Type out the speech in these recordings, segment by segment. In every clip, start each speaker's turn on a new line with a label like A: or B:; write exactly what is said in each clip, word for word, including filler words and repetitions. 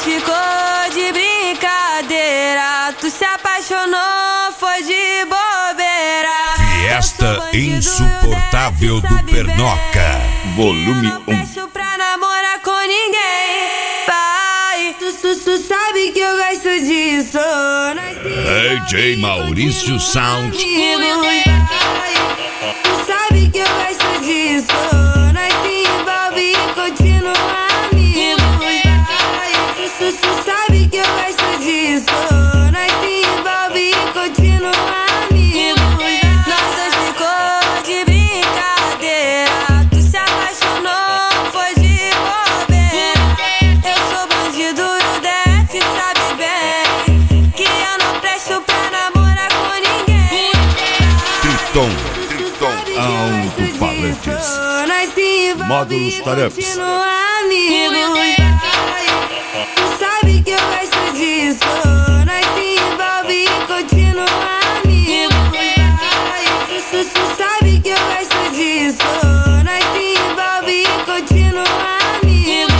A: ficou de brincadeira, tu se apaixonou, foi de bobeira.
B: Fiesta insuportável do Pernoca, volume um.
A: Não fecho pra namorar com ninguém, pai. Tu, tu, tu sabe que eu gosto disso.
B: D J Maurício Sound.
A: Tu sabe que eu gosto disso. Nós se envolve e continua amigos. Tu, tu sabe que eu gosto disso. Nós se envolve e continua amigos. Nós dois ficou de brincadeira, tu se apaixonou, foi de bobeira. Eu sou bandido e o D F sabe bem que eu não presto pra namorar com ninguém.
B: Triton, Triton, alto-falantes, módulos tarefas.
A: Tu sabe que eu gosto disso. Nós se envolve e continua amigos. Tu, tu sabe que eu gosto disso. Nós se envolve e continua amigos.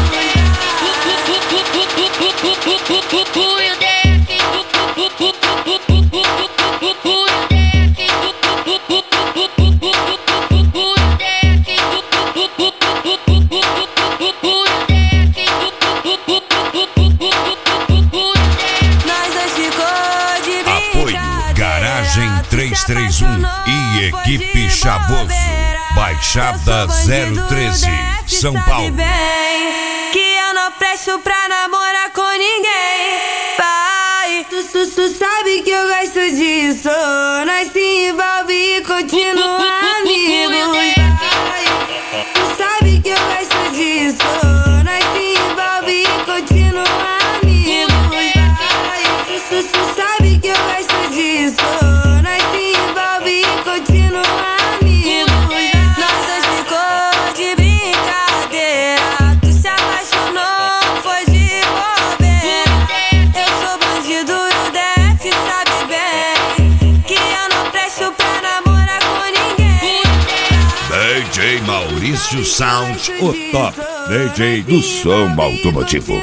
B: Garagem três três um e Equipe Chavoso, Baixada zero treze, São Paulo.
A: Que eu não presto pra namorar com ninguém, pai. Tu, tu, tu sabe que eu gosto disso. Nós se envolve e continua amigos. Tu sabe que eu gosto disso. Nós se envolve e continua amigos. Tu, tu sabe que eu gosto disso. Nós se envolve e continua amigos. Nós dois ficou de brincadeira, tu se apaixonou, foi de bobeira. Eu sou bandido e o D F sabe bem que eu não presto pra namorar com ninguém.
B: D J Maurício Sound, o top D J do som automotivo.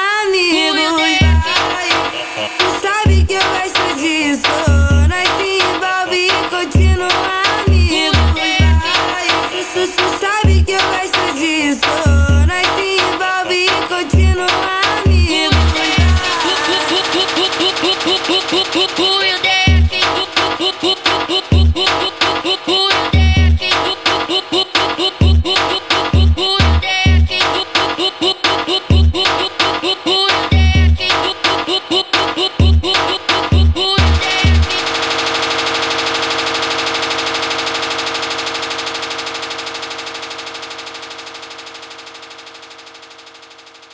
A: Tu sabe que eu gosto disso. Nós se envolve e continua amigos. Tu, tu sabe que eu gosto disso.